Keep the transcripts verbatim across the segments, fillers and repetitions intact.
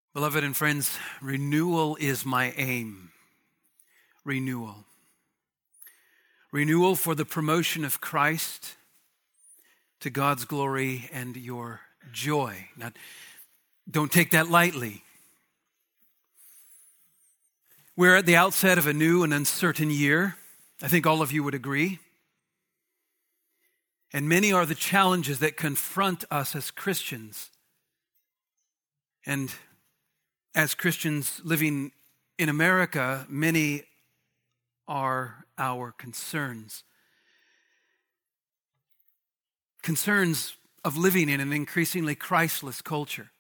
Beloved and friends, renewal is my aim. Renewal. Renewal for the promotion of Christ to God's glory and your joy. Now, don't take that lightly. We're at the outset of a new and uncertain year. I think all of you would agree. And many are the challenges that confront us as Christians. And as Christians living in America, many are our concerns. Concerns of living in an increasingly Christless culture.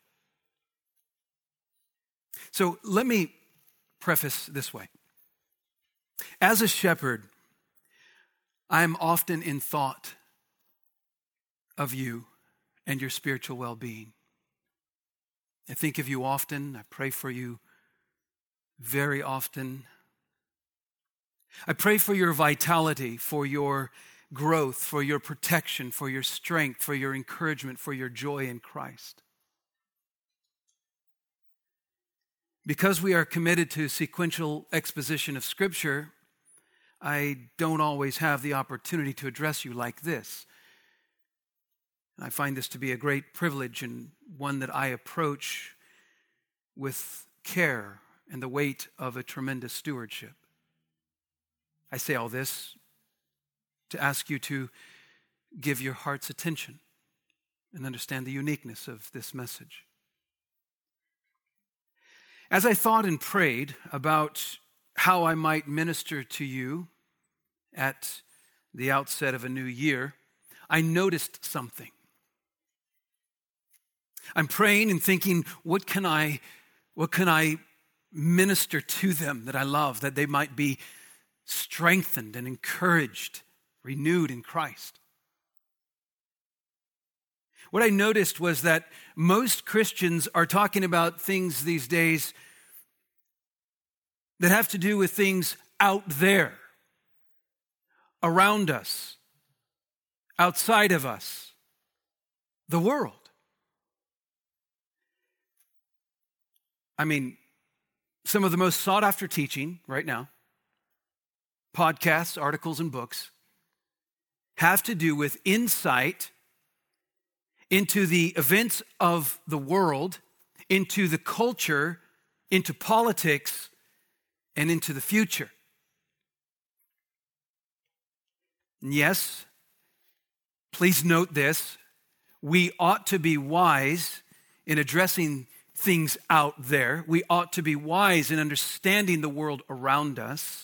So let me preface this way. As a shepherd, I am often in thought of you and your spiritual well-being. I think of you often. I pray for you very often. I pray for your vitality, for your growth, for your protection, for your strength, for your encouragement, for your joy in Christ. Because we are committed to sequential exposition of Scripture, I don't always have the opportunity to address you like this. I find this to be a great privilege and one that I approach with care and the weight of a tremendous stewardship. I say all this to ask you to give your heart's attention and understand the uniqueness of this message. As I thought and prayed about how I might minister to you at the outset of a new year, I noticed something. I'm praying and thinking, what can I, what can I minister to them that I love, that they might be strengthened and encouraged, renewed in Christ? What I noticed was that most Christians are talking about things these days that have to do with things out there, around us, outside of us, the world. I mean, some of the most sought after teaching right now, podcasts, articles, and books, have to do with insight into the events of the world, into the culture, into politics, and into the future. And yes, please note this, we ought to be wise in addressing things out there. We ought to be wise in understanding the world around us.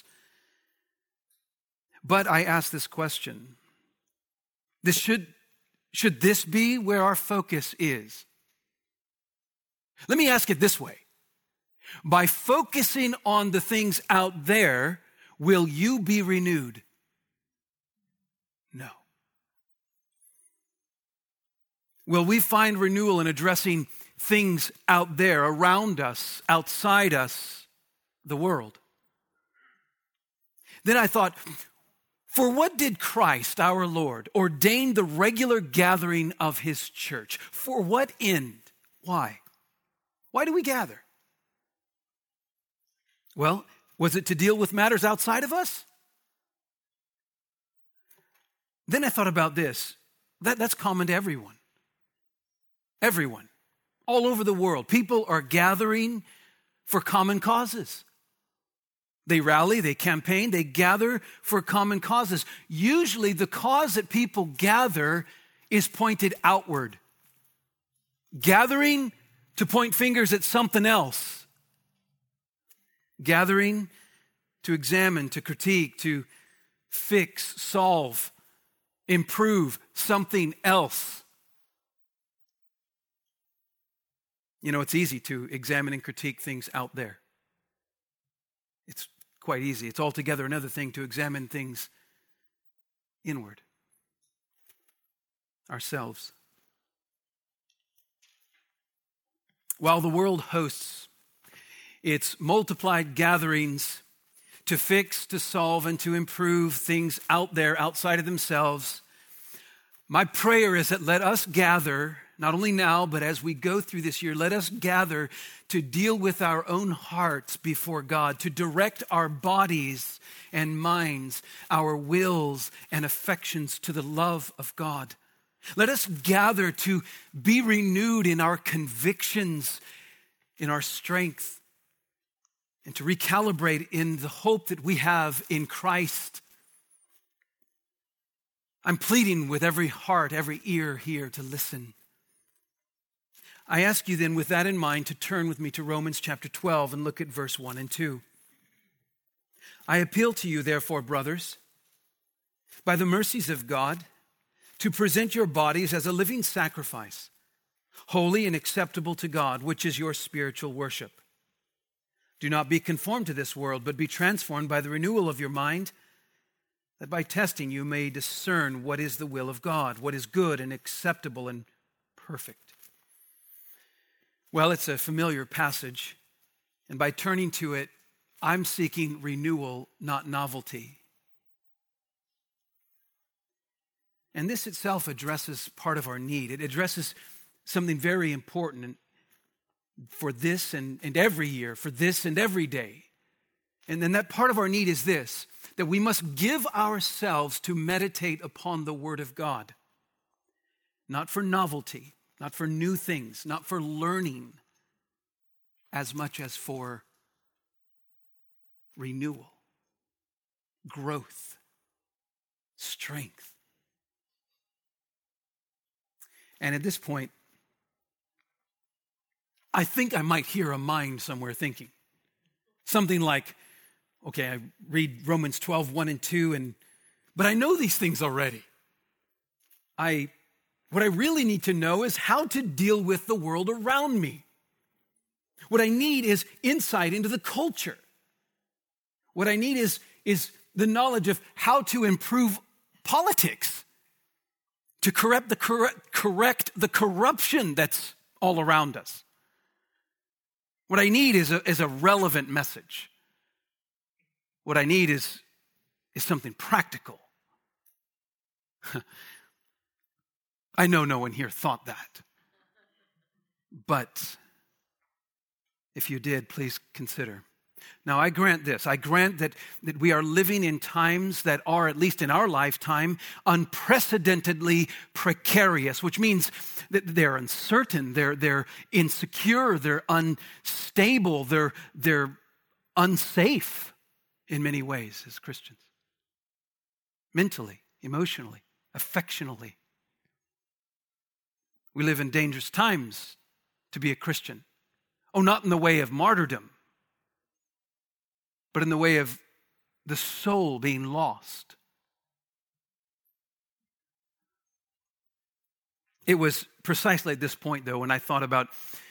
But I ask this question. This should, should this be where our focus is? Let me ask it this way. By focusing on the things out there, will you be renewed? No. Will we find renewal in addressing things out there, around us, outside us, the world? Then I thought, for what did Christ, our Lord, ordain the regular gathering of his church? For what end? Why? Why do we gather? Well, was it to deal with matters outside of us? Then I thought about this. That, that's common to everyone. Everyone. All over the world, people are gathering for common causes. They rally, they campaign, they gather for common causes. Usually the cause that people gather is pointed outward. Gathering to point fingers at something else. Gathering to examine, to critique, to fix, solve, improve something else. You know, it's easy to examine and critique things out there. It's quite easy. It's altogether another thing to examine things inward, ourselves. While the world hosts its multiplied gatherings to fix, to solve, and to improve things out there, outside of themselves, my prayer is that let us gather not only now, but as we go through this year, let us gather to deal with our own hearts before God, to direct our bodies and minds, our wills and affections to the love of God. Let us gather to be renewed in our convictions, in our strength, and to recalibrate in the hope that we have in Christ. I'm pleading with every heart, every ear here to listen. I ask you then, with that in mind, to turn with me to Romans chapter twelve and look at verse one and two. I appeal to you, therefore, brothers, by the mercies of God, to present your bodies as a living sacrifice, holy and acceptable to God, which is your spiritual worship. Do not be conformed to this world, but be transformed by the renewal of your mind, that by testing you may discern what is the will of God, what is good and acceptable and perfect. Well, it's a familiar passage, and by turning to it, I'm seeking renewal, not novelty. And this itself addresses part of our need. It addresses something very important for this and, and every year, for this and every day. And then that part of our need is this, that we must give ourselves to meditate upon the Word of God. Not for novelty, not for new things, not for learning, as much as for renewal, growth, strength. And at this point, I think I might hear a mind somewhere thinking something like, okay, I read Romans twelve, one and two, and but I know these things already. I, what I really need to know is how to deal with the world around me. What I need is insight into the culture. What I need is, is the knowledge of how to improve politics, to correct the, correct, correct the corruption that's all around us. What I need is a, is a relevant message. What I need is, is something practical. I know no one here thought that. But if you did, please consider. Now, I grant this. I grant that, that we are living in times that are, at least in our lifetime, unprecedentedly precarious, which means that they're uncertain, they're, they're insecure, they're unstable, they're, they're unsafe in many ways as Christians. Mentally, emotionally, affectionally. We live in dangerous times to be a Christian. Oh, not in the way of martyrdom, but in the way of the soul being lost. It was precisely at this point, though, when I thought about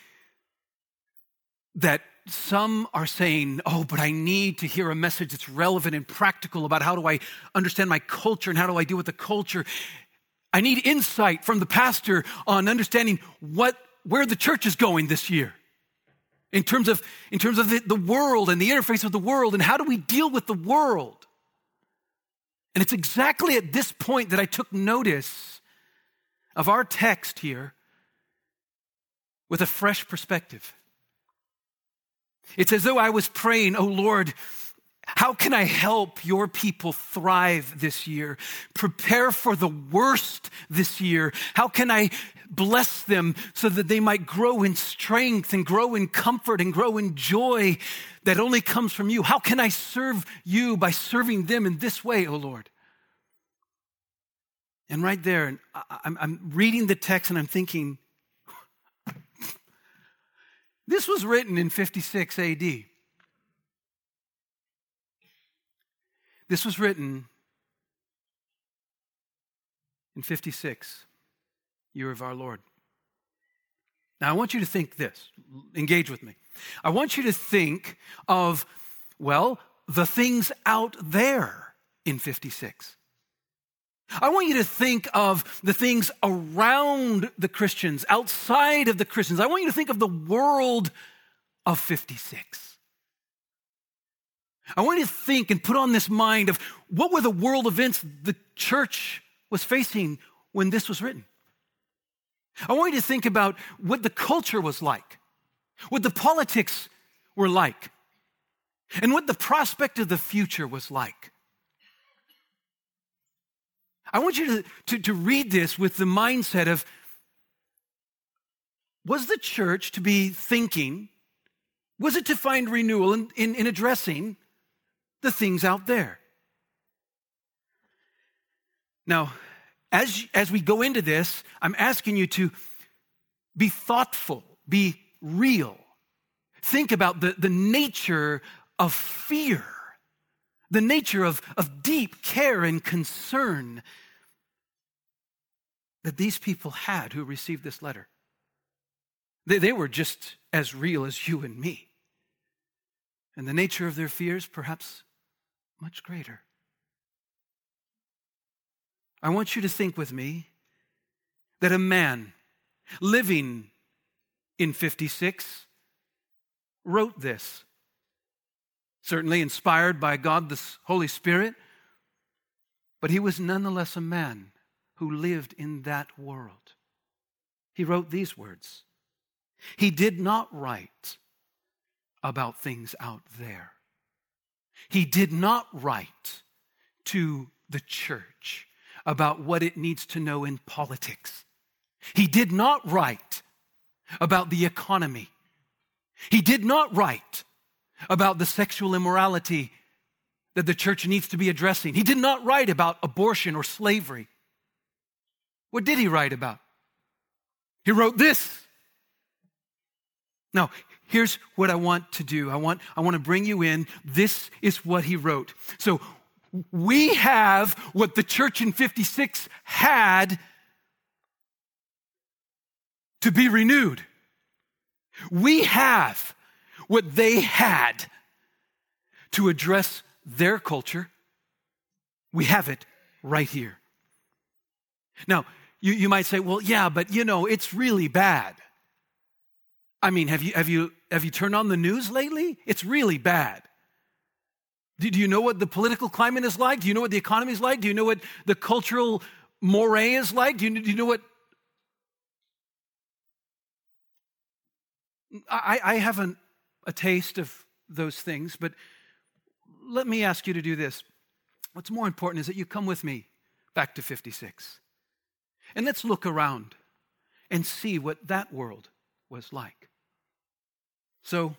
that some are saying, oh, but I need to hear a message that's relevant and practical about how do I understand my culture and how do I deal with the culture. I need insight from the pastor on understanding what where the church is going this year. In terms of, in terms of the, the world and the interface with the world, and how do we deal with the world? And it's exactly at this point that I took notice of our text here with a fresh perspective. It's as though I was praying, oh Lord, how can I help your people thrive this year? Prepare for the worst this year. How can I bless them so that they might grow in strength and grow in comfort and grow in joy that only comes from you? How can I serve you by serving them in this way, oh Lord? And right there, I'm, I'm reading the text and I'm thinking, this was written in fifty-six A D. This was written in fifty-six, year of our Lord. Now, I want you to think this. Engage with me. I want you to think of, well, the things out there in fifty-six. I want you to think of the things around the Christians, outside of the Christians. I want you to think of the world of fifty-six. I want you to think and put on this mind of what were the world events the church was facing when this was written. I want you to think about what the culture was like, what the politics were like, and what the prospect of the future was like. I want you to, to, to read this with the mindset of, was the church to be thinking, was it to find renewal in, in, in addressing the things out there? Now, as, as we go into this, I'm asking you to be thoughtful, be real. Think about the, the nature of fear, the nature of, of deep care and concern that these people had who received this letter. They, they were just as real as you and me. And the nature of their fears, perhaps much greater. I want you to think with me that a man living in fifty-six wrote this, certainly inspired by God the Holy Spirit, but he was nonetheless a man who lived in that world. He wrote these words. He did not write about things out there. He did not write to the church about what it needs to know in politics. He did not write about the economy. He did not write about the sexual immorality that the church needs to be addressing. He did not write about abortion or slavery. What did he write about? He wrote this. Now, here's what I want to do. I want, I want to bring you in. This is what he wrote. So we have what the church in fifty-six had to be renewed. We have what they had to address their culture. We have it right here. Now, you, you might say, well, yeah, but you know, it's really bad. I mean, have you, have you, have you turned on the news lately? It's really bad. Do, do you know what the political climate is like? Do you know what the economy is like? Do you know what the cultural moray is like? Do you, do you know what... I, I have an, a taste of those things, but let me ask you to do this. What's more important is that you come with me back to fifty-six. And let's look around and see what that world was like. So,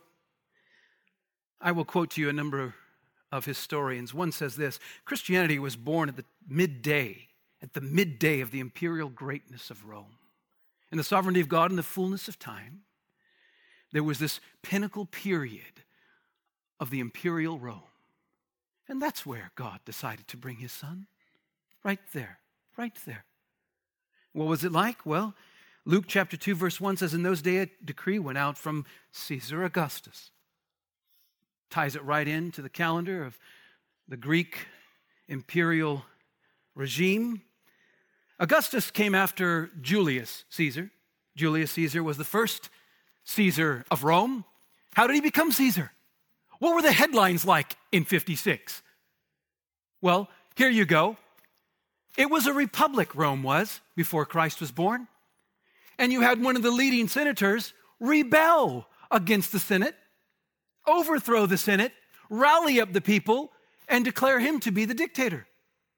I will quote to you a number of historians. One says this: Christianity was born at the midday, at the midday of the imperial greatness of Rome. In the sovereignty of God and the fullness of time, there was this pinnacle period of the imperial Rome. And that's where God decided to bring his son. Right there, right there. What was it like? Well, Luke chapter two, verse one says, in those days a decree went out from Caesar Augustus. Ties it right into the calendar of the Greek imperial regime. Augustus came after Julius Caesar. Julius Caesar was the first Caesar of Rome. How did he become Caesar? What were the headlines like in fifty-six? Well, here you go. It was a republic, Rome was, before Christ was born. And you had one of the leading senators rebel against the Senate, overthrow the Senate, rally up the people, and declare him to be the dictator.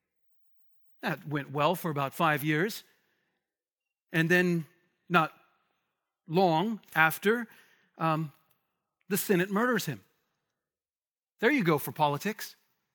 That went well for about five years. And then, not long after, um, the Senate murders him. There you go for politics.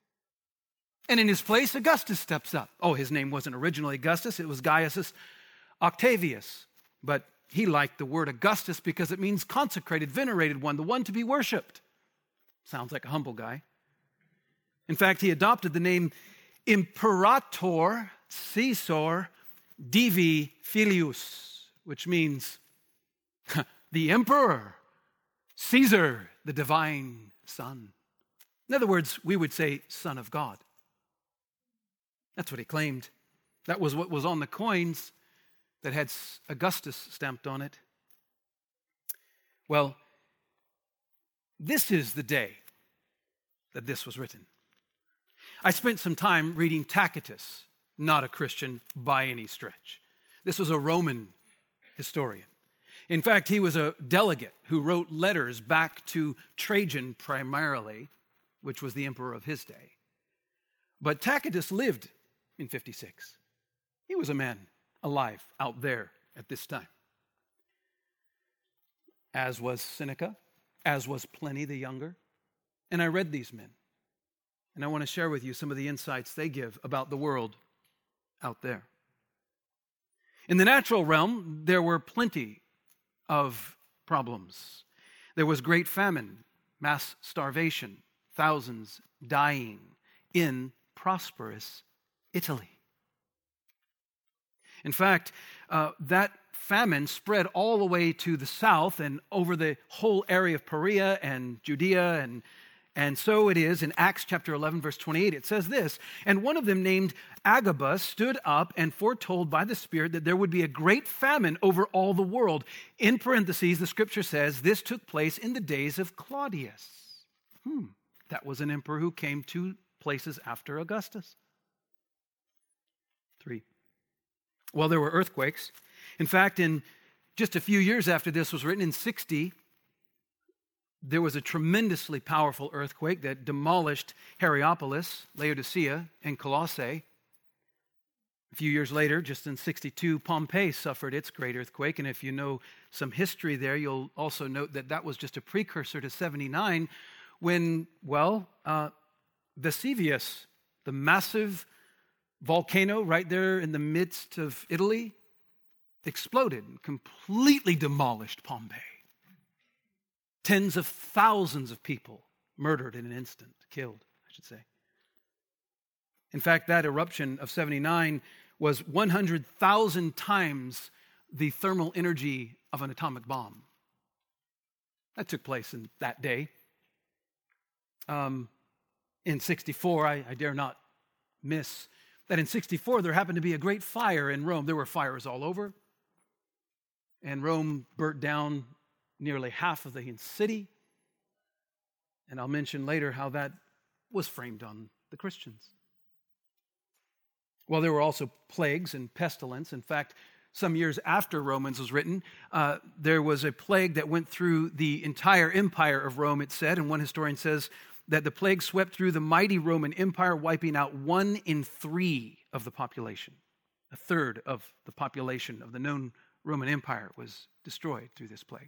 And in his place, Augustus steps up. Oh, his name wasn't originally Augustus, it was Gaius Octavius. But he liked the word Augustus because it means consecrated, venerated one, the one to be worshipped. Sounds like a humble guy. In fact, he adopted the name Imperator Caesar Divi Filius, which means the emperor, Caesar, the divine son. In other words, we would say son of God. That's what he claimed. That was what was on the coins that had Augustus stamped on it. Well, this is the day that this was written. I spent some time reading Tacitus, not a Christian by any stretch. This was a Roman historian. In fact, he was a delegate who wrote letters back to Trajan primarily, which was the emperor of his day. But Tacitus lived in fifty-six. He was a man alive out there at this time. As was Seneca, as was Pliny the Younger. And I read these men. And I want to share with you some of the insights they give about the world out there. In the natural realm, there were plenty of problems. There was great famine, mass starvation, thousands dying in prosperous Italy. In fact, uh, that famine spread all the way to the south and over the whole area of Perea and Judea. And, and so it is in Acts chapter eleven, verse twenty-eight. It says this, "And one of them named Agabus stood up and foretold by the Spirit that there would be a great famine over all the world." In parentheses, the scripture says this took place in the days of Claudius. Hmm, that was an emperor who came two places after Augustus. Three. Well, there were earthquakes. In fact, in just a few years after this was written, in sixty, there was a tremendously powerful earthquake that demolished Hierapolis, Laodicea, and Colossae. A few years later, just in sixty-two, Pompeii suffered its great earthquake. And if you know some history there, you'll also note that that was just a precursor to seventy-nine when, well, uh, Vesuvius, the massive volcano right there in the midst of Italy, exploded and completely demolished Pompeii. Tens of thousands of people murdered in an instant, killed, I should say. In fact, that eruption of seventy-nine was one hundred thousand times the thermal energy of an atomic bomb. That took place in that day. Um, in sixty-four, I, I dare not miss that in sixty-four there happened to be a great fire in Rome. There were fires all over. And Rome burnt down nearly half of the city. And I'll mention later how that was framed on the Christians. Well, there were also plagues and pestilence. In fact, some years after Romans was written, uh, there was a plague that went through the entire empire of Rome, it said. And one historian says that the plague swept through the mighty Roman Empire, wiping out one in three of the population. A third of the population of the known Roman Empire was destroyed through this plague.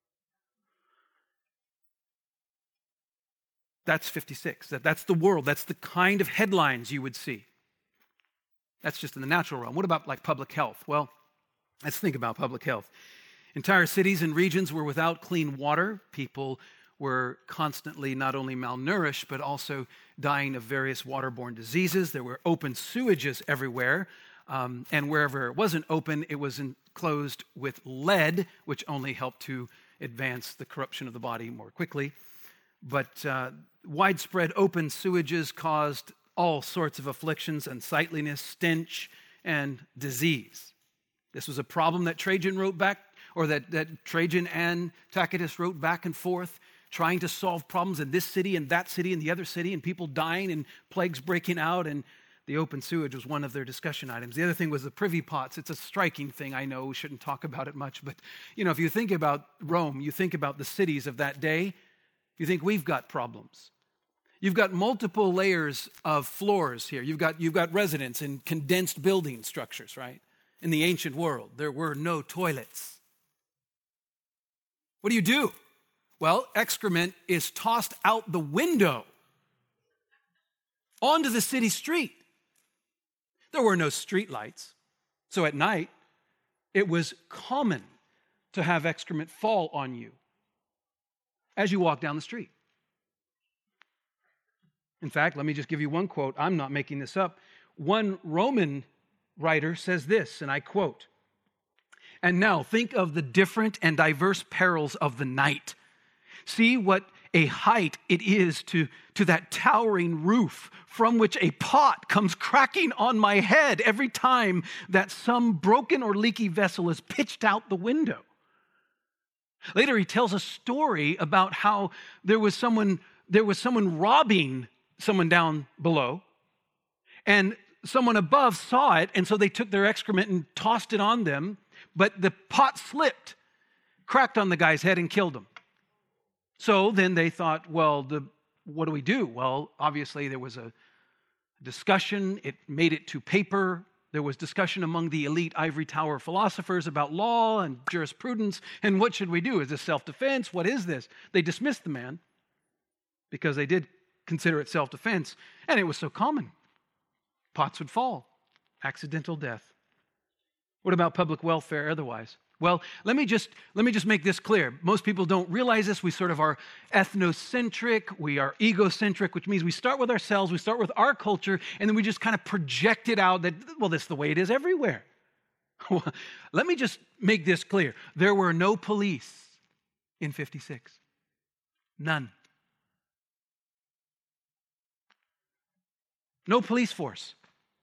That's fifty-six. That, that's the world. That's the kind of headlines you would see. That's just in the natural realm. What about like public health? Well, let's think about public health. Entire cities and regions were without clean water. People were constantly not only malnourished, but also dying of various waterborne diseases. There were open sewages everywhere. Um, and wherever it wasn't open, it was enclosed with lead, which only helped to advance the corruption of the body more quickly. But uh, widespread open sewages caused all sorts of afflictions, unsightliness, stench, and disease. This was a problem that Trajan wrote back, or that, that Trajan and Tacitus wrote back and forth, trying to solve problems in this city and that city and the other city, and people dying and plagues breaking out, and the open sewage was one of their discussion items. The other thing was the privy pots. It's a striking thing, I know. We shouldn't talk about it much, but you know, if you think about Rome, you think about the cities of that day, you think we've got problems. You've got multiple layers of floors here. You've got, you've got residents in condensed building structures, right? In the ancient world, there were no toilets. What do you do? Well, excrement is tossed out the window onto the city street. There were no street lights, so at night, it was common to have excrement fall on you as you walk down the street. In fact, let me just give you one quote. I'm not making this up. One Roman writer says this, and I quote, "And now think of the different and diverse perils of the night. See what a height it is to, to that towering roof from which a pot comes cracking on my head every time that some broken or leaky vessel is pitched out the window." Later, he tells a story about how there was someone, there was someone robbing someone down below, and someone above saw it, and so they took their excrement and tossed it on them, But the pot slipped, cracked on the guy's head and killed him. So then they thought, well, the, what do we do? Well, obviously there was a discussion. It made it to paper. There was discussion among the elite ivory tower philosophers about law and jurisprudence. And what should we do? Is this self-defense? What is this? They dismissed the man because they did consider it self-defense. And it was so common. Pots would fall. Accidental death. What about public welfare otherwise? Well, let me just let me just make this clear. Most people don't realize this. We sort of are ethnocentric, we are egocentric, which means we start with ourselves, we start with our culture, and then we just kind of project it out that, well, that's the way it is everywhere. Let me just make this clear. There were no police in fifty-six. None. No police force.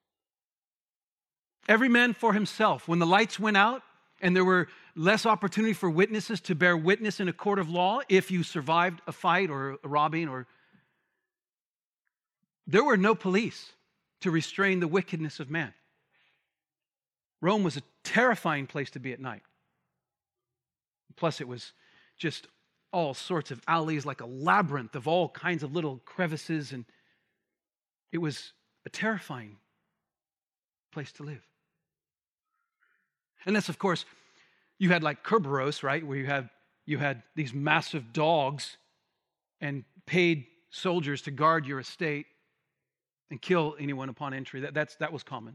Every man for himself. When the lights went out, and there were less opportunity for witnesses to bear witness in a court of law if you survived a fight or a robbing, or there were no police to restrain the wickedness of man. Rome was a terrifying place to be at night. Plus, it was just all sorts of alleys, like a labyrinth of all kinds of little crevices, and it was a terrifying place to live. Unless, of course, you had like Kerberos, right, where you had you had these massive dogs and paid soldiers to guard your estate and kill anyone upon entry. That that's that was common.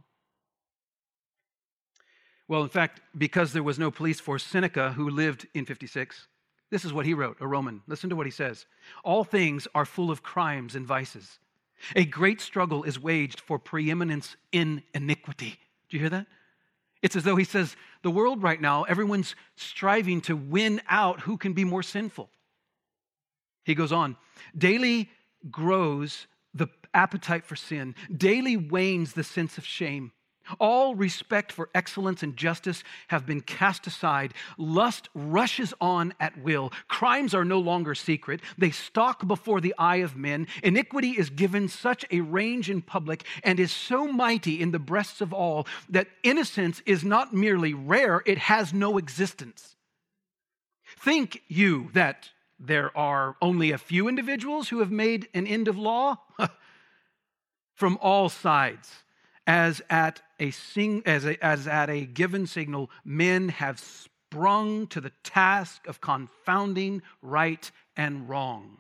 Well, in fact, because there was no police force, Seneca, who lived in fifty-six, this is what he wrote, a Roman. Listen to what he says. All things are full of crimes and vices. A great struggle is waged for preeminence in iniquity. Do you hear that? It's as though he says, the world right now, everyone's striving to win out who can be more sinful. He goes on, daily grows the appetite for sin. Daily wanes the sense of shame. All respect for excellence and justice have been cast aside. Lust rushes on at will. Crimes are no longer secret. They stalk before the eye of men. Iniquity is given such a range in public and is so mighty in the breasts of all that innocence is not merely rare, it has no existence. Think you that there are only a few individuals who have made an end of law? From all sides. As at a sing, as, a, as at a given signal, men have sprung to the task of confounding right and wrong.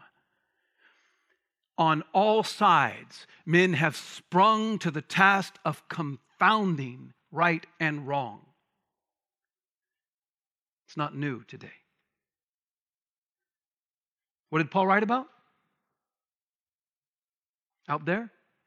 On all sides, men have sprung to the task of confounding right and wrong. It's not new today. What did Paul write about? Out there?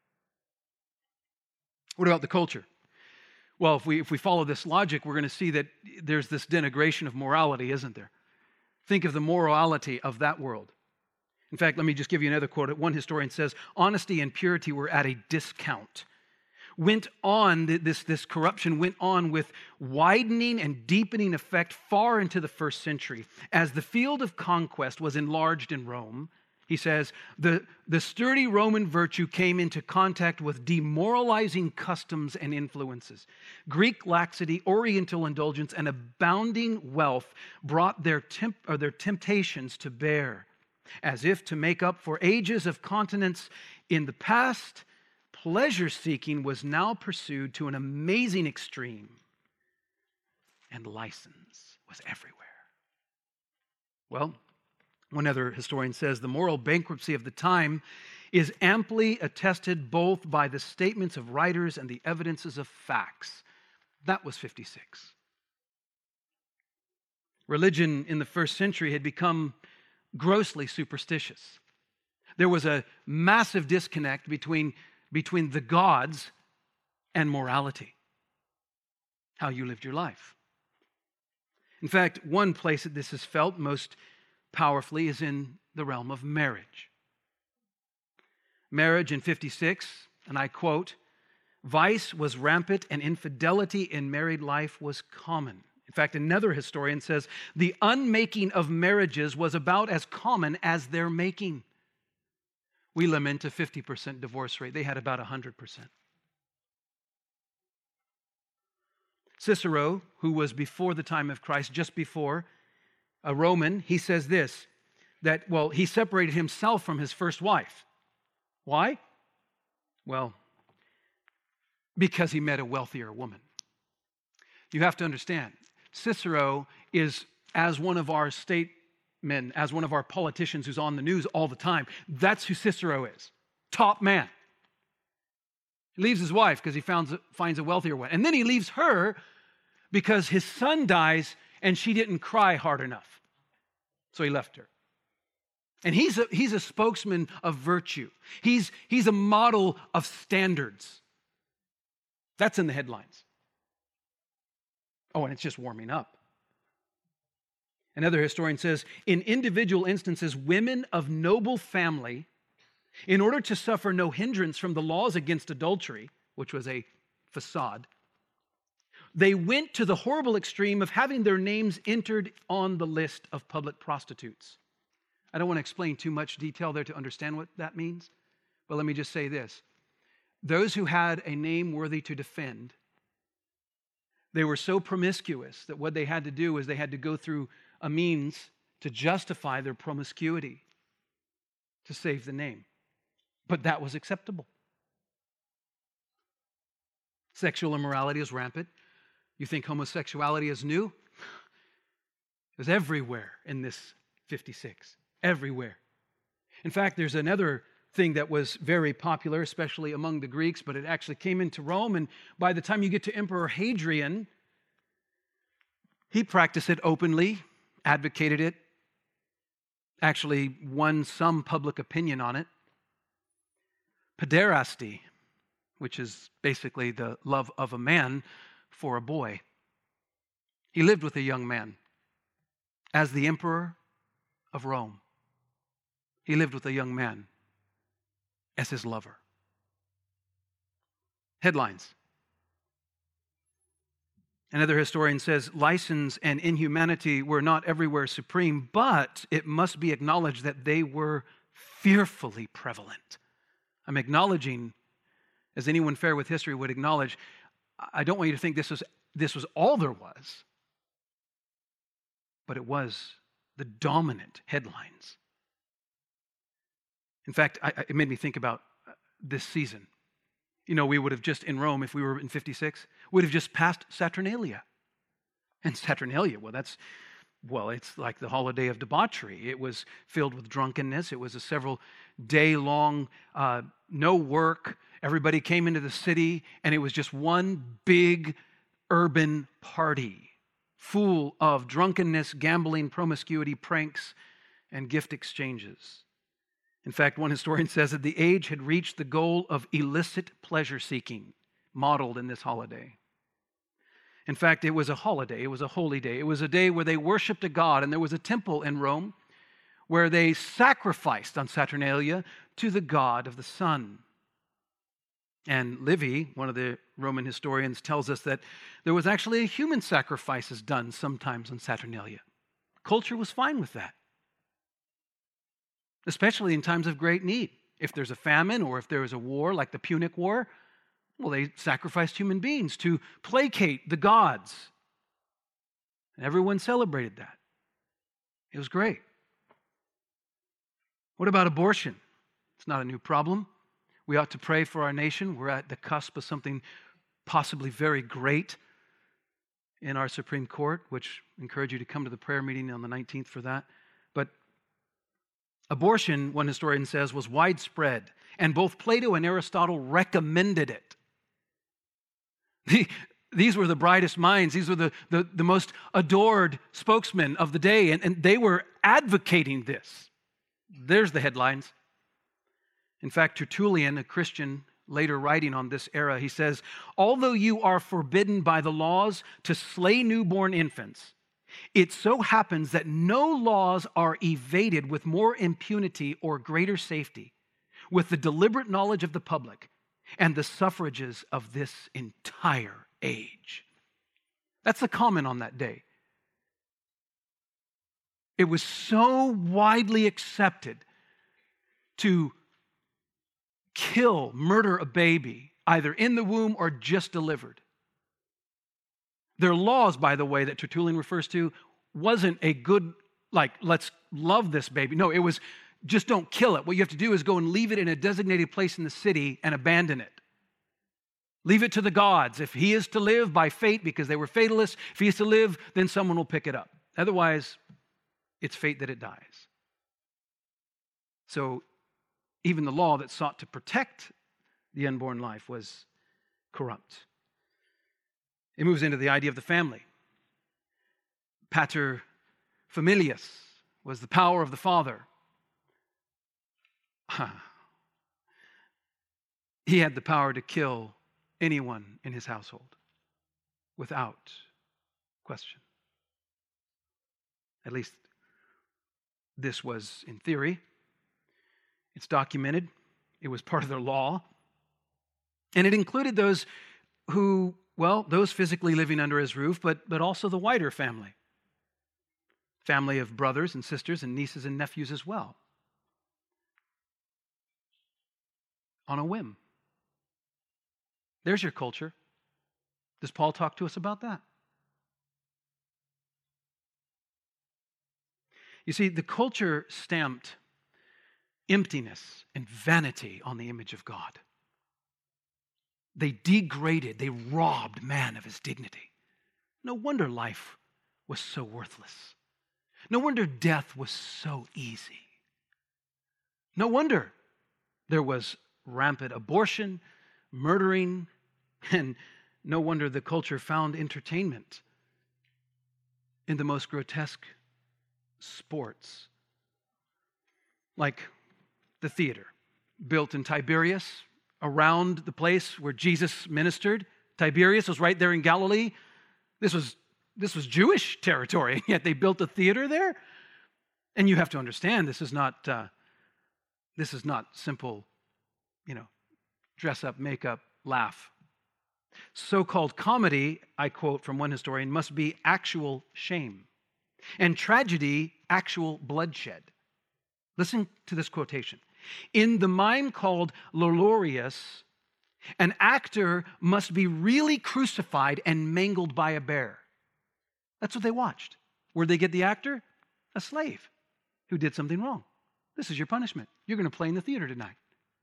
What about the culture? Well, if we if we follow this logic, we're going to see that there's this denigration of morality, isn't there? Think of the morality of that world. In fact, let me just give you another quote. One historian says, honesty and purity were at a discount. Went on, this, this corruption went on with widening and deepening effect far into the first century. As the field of conquest was enlarged in Rome, he says, the, the sturdy Roman virtue came into contact with demoralizing customs and influences. Greek laxity, Oriental indulgence, and abounding wealth brought their, temp, or their temptations to bear. As if to make up for ages of continence in the past, pleasure-seeking was now pursued to an amazing extreme, and license was everywhere. Well, one other historian says, the moral bankruptcy of the time is amply attested both by the statements of writers and the evidences of facts. That was fifty-six. Religion in the first century had become grossly superstitious. There was a massive disconnect between, between the gods and morality, how you lived your life. In fact, one place that this is felt most powerfully is in the realm of marriage. Marriage in fifty-six, and I quote, vice was rampant and infidelity in married life was common. In fact, another historian says the unmaking of marriages was about as common as their making. We lament a fifty percent divorce rate. They had about one hundred percent. Cicero, who was before the time of Christ, just before, a Roman, he says this, that, well, he separated himself from his first wife. Why? Well, because he met a wealthier woman. You have to understand, Cicero is, as one of our statesmen, as one of our politicians who's on the news all the time, that's who Cicero is. Top man. He leaves his wife because he finds, finds a wealthier one. And then he leaves her because his son dies and she didn't cry hard enough. So he left her. And he's a, he's a spokesman of virtue. He's, he's a model of standards. That's in the headlines. Oh, and it's just warming up. Another historian says, in individual instances, women of noble family, in order to suffer no hindrance from the laws against adultery, which was a facade, they went to the horrible extreme of having their names entered on the list of public prostitutes. I don't want to explain too much detail there to understand what that means, but let me just say this. Those who had a name worthy to defend, they were so promiscuous that what they had to do is they had to go through a means to justify their promiscuity to save the name. But that was acceptable. Sexual immorality is rampant. You think homosexuality is new? It was everywhere in this fifty-six. Everywhere. In fact, there's another thing that was very popular, especially among the Greeks, but it actually came into Rome, and by the time you get to Emperor Hadrian, he practiced it openly, advocated it, actually won some public opinion on it. Pederasty, which is basically the love of a man for a boy. He lived with a young man as the emperor of Rome. He lived with a young man as his lover. Headlines. Another historian says, license and inhumanity were not everywhere supreme, but it must be acknowledged that they were fearfully prevalent. I'm acknowledging, as anyone fair with history would acknowledge, I don't want you to think this was, this was all there was, but it was the dominant headlines. In fact, I, it made me think about this season. You know, we would have just, in Rome, if we were in fifty-six, would have just passed Saturnalia. And Saturnalia, well, that's, well, it's like the holiday of debauchery. It was filled with drunkenness. It was a several day long, uh, no work. Everybody came into the city, and it was just one big urban party full of drunkenness, gambling, promiscuity, pranks, and gift exchanges. In fact, one historian says that the age had reached the goal of illicit pleasure-seeking, modeled in this holiday. In fact, it was a holiday. It was a holy day. It was a day where they worshiped a god, and there was a temple in Rome where they sacrificed on Saturnalia to the god of the sun. And Livy, one of the Roman historians, tells us that there was actually a human sacrifices done sometimes on Saturnalia. Culture was fine with that, especially in times of great need. If there's a famine or if there was a war like the Punic War, well, they sacrificed human beings to placate the gods. And everyone celebrated that. It was great. What about abortion? It's not a new problem. We ought to pray for our nation. We're at the cusp of something possibly very great in our Supreme Court, which I encourage you to come to the prayer meeting on the nineteenth for that. But abortion, one historian says, was widespread, and both Plato and Aristotle recommended it. The, these were the brightest minds. These were the, the, the most adored spokesmen of the day, and, and they were advocating this. There's the headlines. In fact, Tertullian, a Christian, later writing on this era, he says, although you are forbidden by the laws to slay newborn infants, it so happens that no laws are evaded with more impunity or greater safety, with the deliberate knowledge of the public and the suffrages of this entire age. That's the comment on that day. It was so widely accepted to kill, murder a baby, either in the womb or just delivered, Their laws, by the way, that Tertullian refers to, wasn't a good, like, let's love this baby. No, it was just don't kill it. What you have to do is go and leave it in a designated place in the city and abandon it. Leave it to the gods. If he is to live by fate, because they were fatalists, if he is to live, then someone will pick it up. Otherwise, it's fate that it dies. So even the law that sought to protect the unborn life was corrupt. It moves into the idea of the family. Pater familias was the power of the father. He had the power to kill anyone in his household without question. At least this was in theory. It's documented. It was part of their law. And it included those who, well, those physically living under his roof, but, but also the wider family. Family of brothers and sisters and nieces and nephews as well. On a whim. There's your culture. Does Paul talk to us about that? You see, the culture stamped emptiness and vanity on the image of God. They degraded, they robbed man of his dignity. No wonder life was so worthless. No wonder death was so easy. No wonder there was rampant abortion, murdering, and no wonder the culture found entertainment in the most grotesque sports. Like the theater, built in Tiberias, around the place where Jesus ministered. Tiberias was right there in Galilee. This was, this was Jewish territory, yet they built a theater there. And you have to understand, this is not, uh, this is not simple, you know, dress up, makeup, laugh. So-called comedy, I quote from one historian, must be actual shame. And tragedy, actual bloodshed. Listen to this quotation. In the mime called Lolorius, an actor must be really crucified and mangled by a bear. That's what they watched. Where'd they get the actor? A slave who did something wrong. This is your punishment. You're going to play in the theater tonight.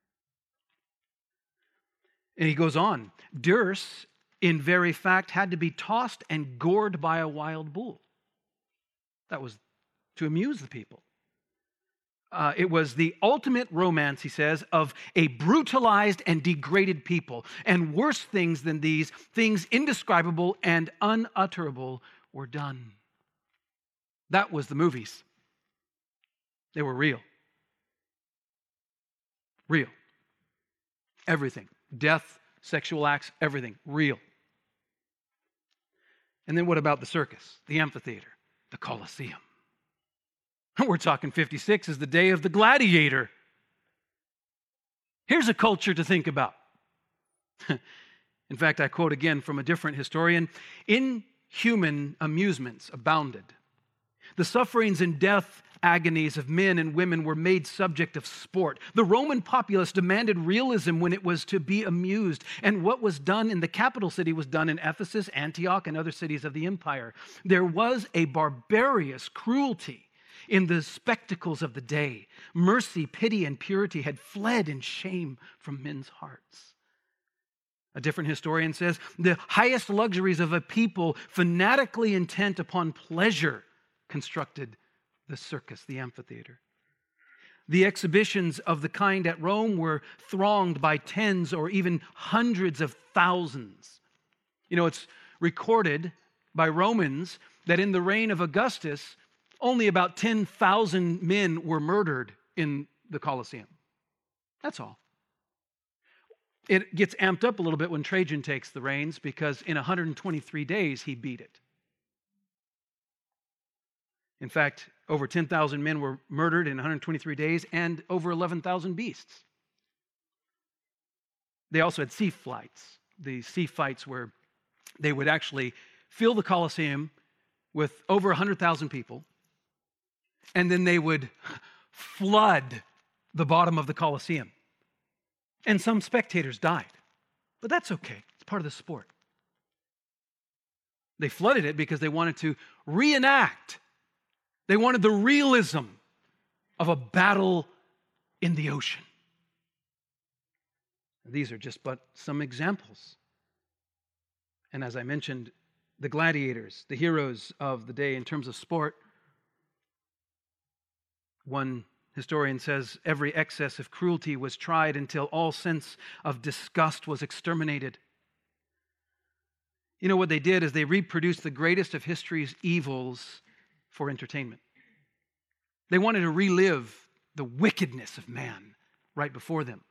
And he goes on. Dirce, in very fact, had to be tossed and gored by a wild bull. That was to amuse the people. Uh, it was the ultimate romance, he says, of a brutalized and degraded people. And worse things than these, things indescribable and unutterable, were done. That was the movies. They were real. Real. Everything. Death, sexual acts, everything. Real. And then what about the circus, the amphitheater, the Colosseum? We're talking fifty-six is the day of the gladiator. Here's a culture to think about. In fact, I quote again from a different historian. Inhuman amusements abounded. The sufferings and death agonies of men and women were made subject of sport. The Roman populace demanded realism when it was to be amused. And what was done in the capital city was done in Ephesus, Antioch, and other cities of the empire. There was a barbarous cruelty in the spectacles of the day. Mercy, pity, and purity had fled in shame from men's hearts. A different historian says, the highest luxuries of a people fanatically intent upon pleasure constructed the circus, the amphitheater. The exhibitions of the kind at Rome were thronged by tens or even hundreds of thousands. You know, it's recorded by Romans that in the reign of Augustus, only about ten thousand men were murdered in the Colosseum. That's all. It gets amped up a little bit when Trajan takes the reins because in one hundred twenty-three days he beat it. In fact, over ten thousand men were murdered in one hundred twenty-three days and over eleven thousand beasts. They also had sea fights. The sea fights where they would actually fill the Colosseum with over one hundred thousand people, and then they would flood the bottom of the Colosseum. And some spectators died. But that's okay. It's part of the sport. They flooded it because they wanted to reenact. They wanted the realism of a battle in the ocean. These are just but some examples. And as I mentioned, the gladiators, the heroes of the day in terms of sport. One historian says every excess of cruelty was tried until all sense of disgust was exterminated. You know what they did is they reproduced the greatest of history's evils for entertainment. They wanted to relive the wickedness of man right before them.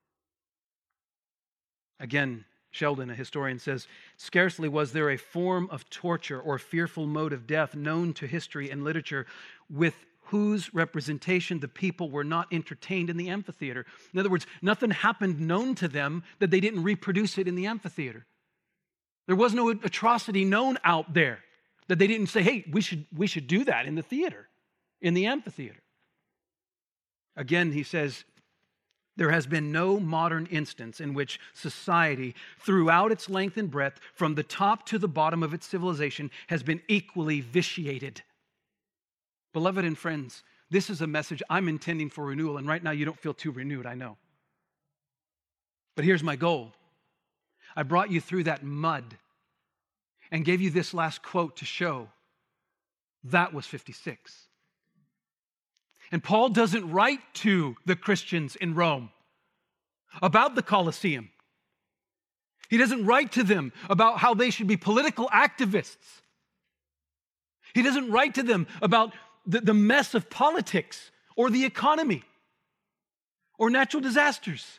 Again, Sheldon, a historian, says, scarcely was there a form of torture or fearful mode of death known to history and literature with whose representation the people were not entertained in the amphitheater. In other words, nothing happened known to them that they didn't reproduce it in the amphitheater. There was no atrocity known out there that they didn't say, hey, we should, we should do that in the theater, in the amphitheater. Again, he says, there has been no modern instance in which society, throughout its length and breadth, from the top to the bottom of its civilization, has been equally vitiated. Beloved and friends, this is a message I'm intending for renewal, and right now you don't feel too renewed, I know. But here's my goal. I brought you through that mud and gave you this last quote to show that was fifty-six. And Paul doesn't write to the Christians in Rome about the Colosseum. He doesn't write to them about how they should be political activists. He doesn't write to them about the, the mess of politics or the economy or natural disasters.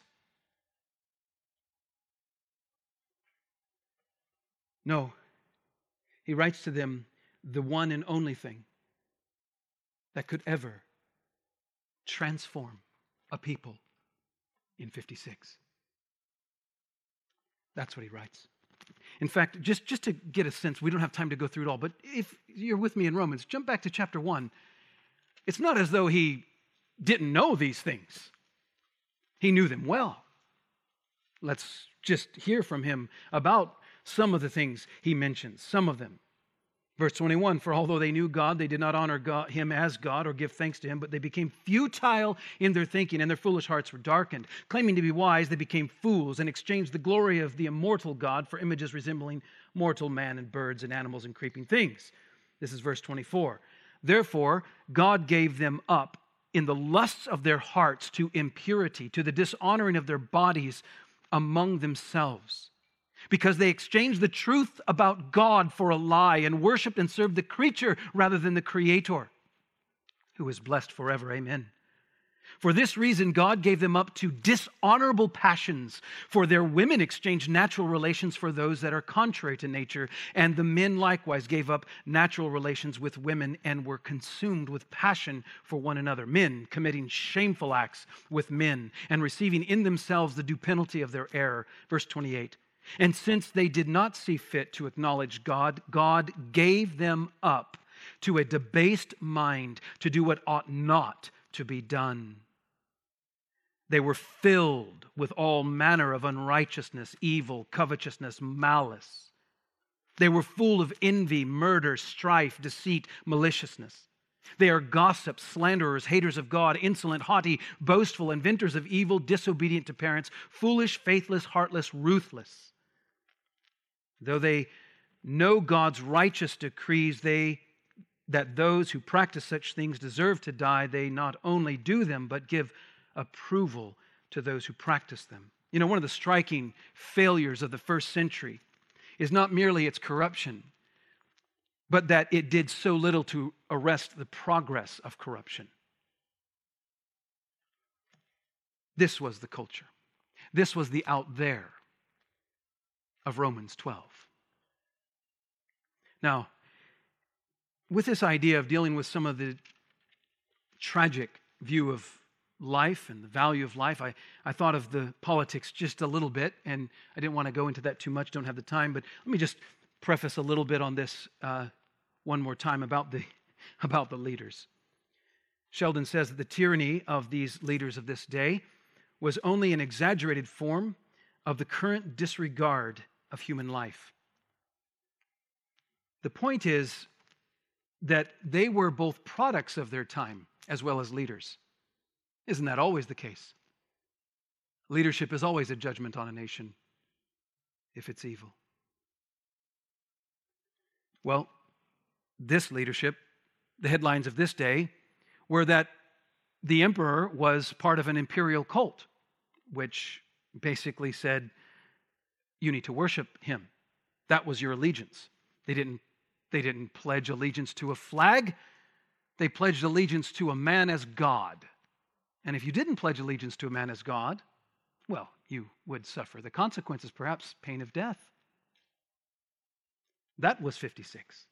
No, he writes to them the one and only thing that could ever transform a people in fifty-six. That's what he writes. In fact, just, just to get a sense, we don't have time to go through it all, but if you're with me in Romans, jump back to chapter one. It's not as though he didn't know these things. He knew them well. Let's just hear from him about some of the things he mentions, some of them. Verse twenty-one, for although they knew God, they did not honor God, him as God or give thanks to him, but they became futile in their thinking, and their foolish hearts were darkened. Claiming to be wise, they became fools and exchanged the glory of the immortal God for images resembling mortal man and birds and animals and creeping things. This is verse twenty-four. Therefore, God gave them up in the lusts of their hearts to impurity, to the dishonoring of their bodies among themselves, because they exchanged the truth about God for a lie and worshiped and served the creature rather than the Creator, who is blessed forever. Amen. For this reason, God gave them up to dishonorable passions, for their women exchanged natural relations for those that are contrary to nature, and the men likewise gave up natural relations with women and were consumed with passion for one another, men committing shameful acts with men and receiving in themselves the due penalty of their error. Verse twenty-eight. And since they did not see fit to acknowledge God, God gave them up to a debased mind to do what ought not to be done. They were filled with all manner of unrighteousness, evil, covetousness, malice. They were full of envy, murder, strife, deceit, maliciousness. They are gossips, slanderers, haters of God, insolent, haughty, boastful, inventors of evil, disobedient to parents, foolish, faithless, heartless, ruthless. Though they know God's righteous decrees, they that those who practice such things deserve to die, they not only do them, but give approval to those who practice them. You know, one of the striking failures of the first century is not merely its corruption, but that it did so little to arrest the progress of corruption. This was the culture. This was the out there of Romans twelve. Now, with this idea of dealing with some of the tragic view of life and the value of life, I, I thought of the politics just a little bit, and I didn't want to go into that too much, don't have the time, but let me just preface a little bit on this uh, one more time about the, about the leaders. Sheldon says that the tyranny of these leaders of this day was only an exaggerated form of the current disregard of human life. The point is that they were both products of their time as well as leaders. Isn't that always the case? Leadership is always a judgment on a nation if it's evil. Well, this leadership, the headlines of this day, were that the emperor was part of an imperial cult, which basically said, you need to worship him. That was your allegiance. They didn't, they didn't pledge allegiance to a flag. They pledged allegiance to a man as God. And if you didn't pledge allegiance to a man as God, well, you would suffer the consequences, perhaps pain of death. That was fifty-six.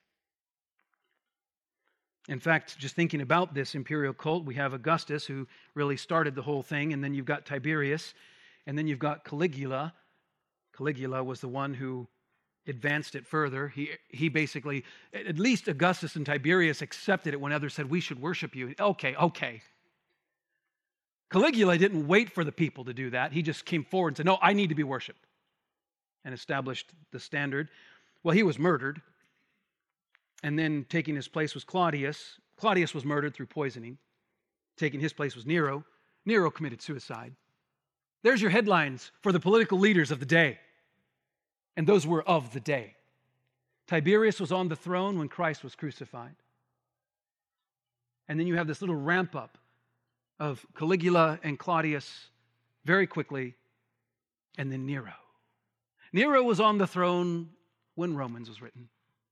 In fact, just thinking about this imperial cult, we have Augustus, who really started the whole thing, and then you've got Tiberius, and then you've got Caligula. Caligula was the one who advanced it further. He, he basically, at least Augustus and Tiberius accepted it when others said, we should worship you. Okay, okay. Caligula didn't wait for the people to do that. He just came forward and said, no, I need to be worshiped, and established the standard. Well, he was murdered, and then taking his place was Claudius. Claudius was murdered through poisoning. Taking his place was Nero. Nero committed suicide. There's your headlines for the political leaders of the day. And those were of the day. Tiberius was on the throne when Christ was crucified. And then you have this little ramp up of Caligula and Claudius very quickly, and then Nero. Nero was on the throne when Romans was written.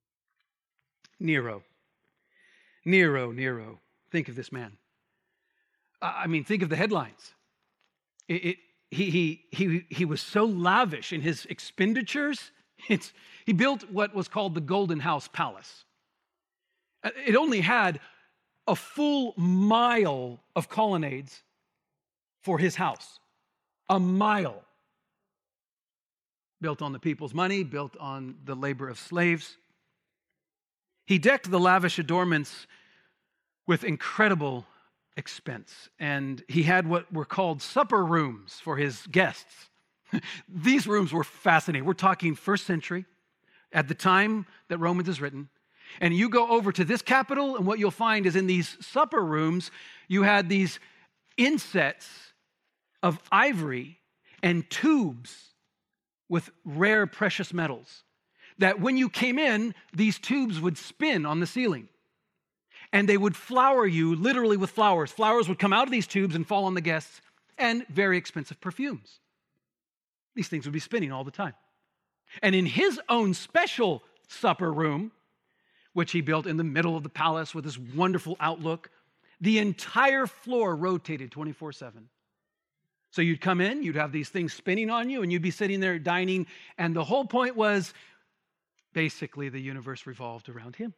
Nero. Nero, Nero. Think of this man. I mean, think of the headlines. It, it, he, he, he, he was so lavish in his expenditures. It's, he built what was called the Golden House Palace. It only had a full mile of colonnades for his house. A mile. Built on the people's money, built on the labor of slaves. He decked the lavish adornments with incredible expense, and he had what were called supper rooms for his guests. These rooms were fascinating. We're talking first century, at the time that Romans is written. And you go over to this capital, and what you'll find is in these supper rooms, you had these insets of ivory and tubes with rare precious metals, that when you came in, these tubes would spin on the ceiling. And they would flower you literally with flowers. Flowers would come out of these tubes and fall on the guests, and very expensive perfumes. These things would be spinning all the time. And in his own special supper room, which he built in the middle of the palace with this wonderful outlook, the entire floor rotated twenty-four seven. So you'd come in, you'd have these things spinning on you, and you'd be sitting there dining, and the whole point was basically the universe revolved around him.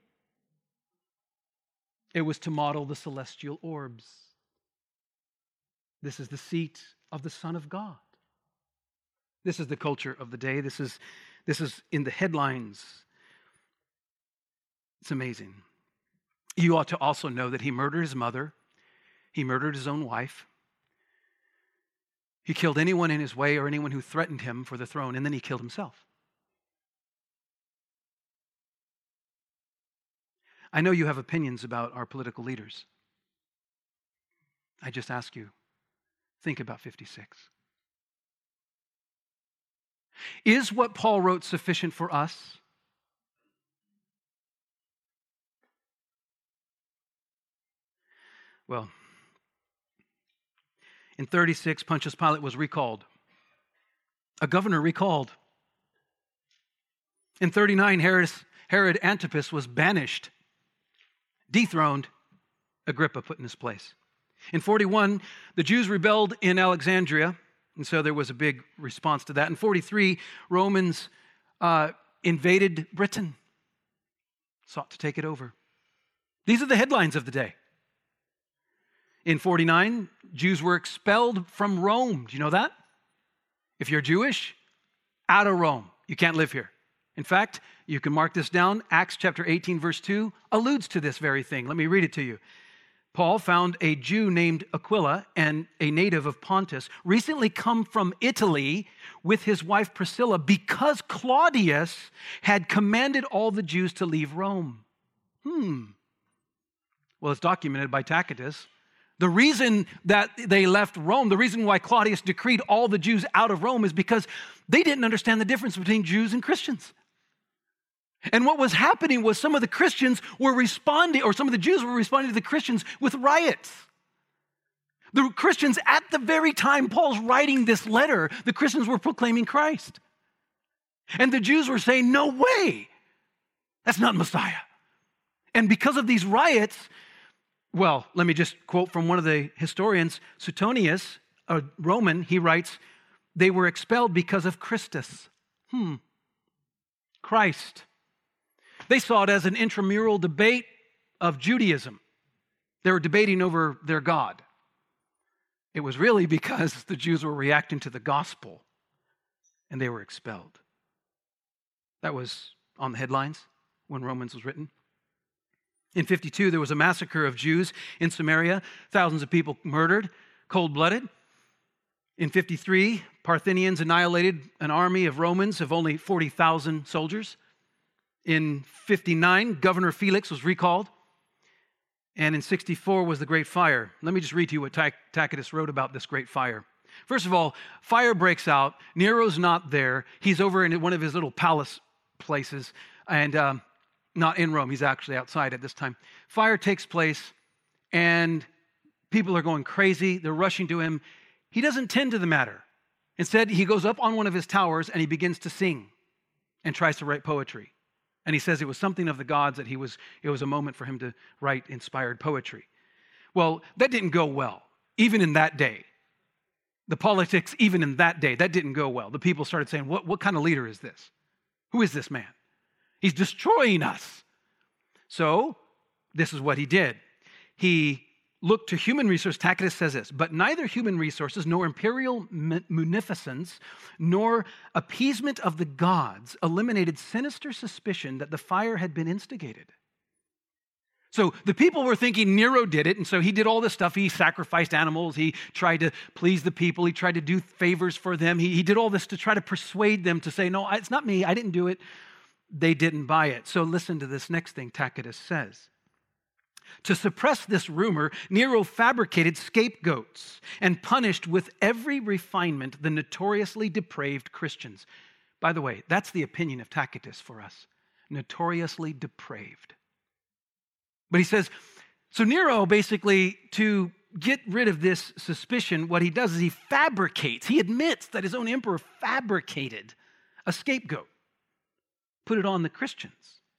It was to model the celestial orbs. This is the seat of the Son of God. This is the culture of the day. This is, this is in the headlines. It's amazing. You ought to also know that he murdered his mother. He murdered his own wife. He killed anyone in his way or anyone who threatened him for the throne, and then he killed himself. I know you have opinions about our political leaders. I just ask you, think about fifty-six. Is what Paul wrote sufficient for us? Well, in thirty-six, Pontius Pilate was recalled. A governor recalled. In thirty-nine, Herod, Herod Antipas was banished, dethroned, Agrippa put in his place. In forty-one, the Jews rebelled in Alexandria, and so there was a big response to that. In forty-three, Romans uh, invaded Britain, sought to take it over. These are the headlines of the day. In forty-nine, Jews were expelled from Rome. Do you know that? If you're Jewish, out of Rome. You can't live here. In fact, you can mark this down. Acts chapter eighteen, verse two alludes to this very thing. Let me read it to you. Paul found a Jew named Aquila and a native of Pontus, recently come from Italy with his wife Priscilla because Claudius had commanded all the Jews to leave Rome. Hmm. Well, it's documented by Tacitus. The reason that they left Rome, the reason why Claudius decreed all the Jews out of Rome is because they didn't understand the difference between Jews and Christians. And what was happening was some of the Christians were responding, or some of the Jews were responding to the Christians with riots. The Christians, at the very time Paul's writing this letter, the Christians were proclaiming Christ. And the Jews were saying, no way, that's not Messiah. And because of these riots, well, let me just quote from one of the historians, Suetonius, a Roman, he writes, they were expelled because of Christus. Hmm. Christ. They saw it as an intramural debate of Judaism. They were debating over their God. It was really because the Jews were reacting to the gospel and they were expelled. That was on the headlines when Romans was written. In fifty-two, there was a massacre of Jews in Samaria, thousands of people murdered, cold-blooded. In fifty-three, Parthians annihilated an army of Romans of only forty thousand soldiers. In fifty-nine, Governor Felix was recalled. And in sixty-four was the Great Fire. Let me just read to you what Tacitus wrote about this Great Fire. First of all, fire breaks out. Nero's not there. He's over in one of his little palace places, and um, not in Rome. He's actually outside at this time. Fire takes place, and people are going crazy. They're rushing to him. He doesn't tend to the matter. Instead, he goes up on one of his towers, and he begins to sing and tries to write poetry. And he says it was something of the gods, that he was, it was a moment for him to write inspired poetry. Well, that didn't go well, even in that day. The politics, even in that day, that didn't go well. The people started saying, what, what kind of leader is this? Who is this man? He's destroying us. So, this is what he did. He looked to human resources. Tacitus says this, but neither human resources, nor imperial munificence, nor appeasement of the gods eliminated sinister suspicion that the fire had been instigated. So the people were thinking Nero did it, and so he did all this stuff. He sacrificed animals. He tried to please the people. He tried to do favors for them. He, he did all this to try to persuade them to say, no, it's not me. I didn't do it. They didn't buy it. So listen to this next thing Tacitus says. To suppress this rumor, Nero fabricated scapegoats and punished with every refinement the notoriously depraved Christians. By the way, that's the opinion of Tacitus for us. Notoriously depraved. But he says, so Nero basically, to get rid of this suspicion, what he does is he fabricates. He admits that his own emperor fabricated a scapegoat. Put it on the Christians.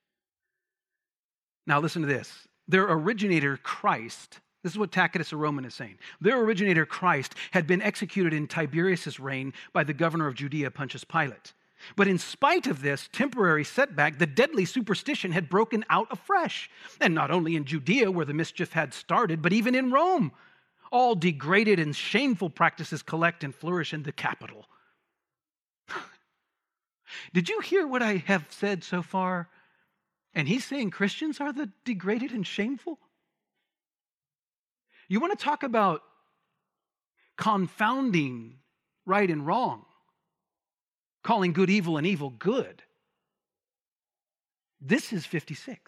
Now listen to this. Their originator, Christ, this is what Tacitus, a Roman, is saying. Their originator, Christ, had been executed in Tiberius' reign by the governor of Judea, Pontius Pilate. But in spite of this temporary setback, the deadly superstition had broken out afresh. And not only in Judea, where the mischief had started, but even in Rome. All degraded and shameful practices collect and flourish in the capital. Did you hear what I have said so far? And he's saying Christians are the degraded and shameful? You want to talk about confounding right and wrong, calling good evil and evil good. This is fifty-six.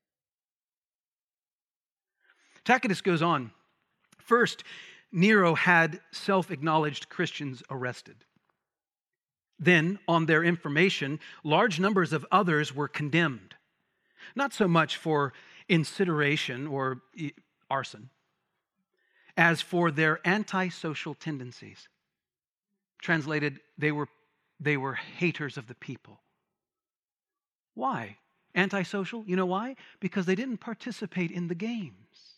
Tacitus goes on. First, Nero had self-acknowledged Christians arrested. Then, on their information, large numbers of others were condemned. Not so much for incineration or arson, as for their antisocial tendencies. Translated, they were, they were haters of the people. Why? Antisocial? You know why? Because they didn't participate in the games.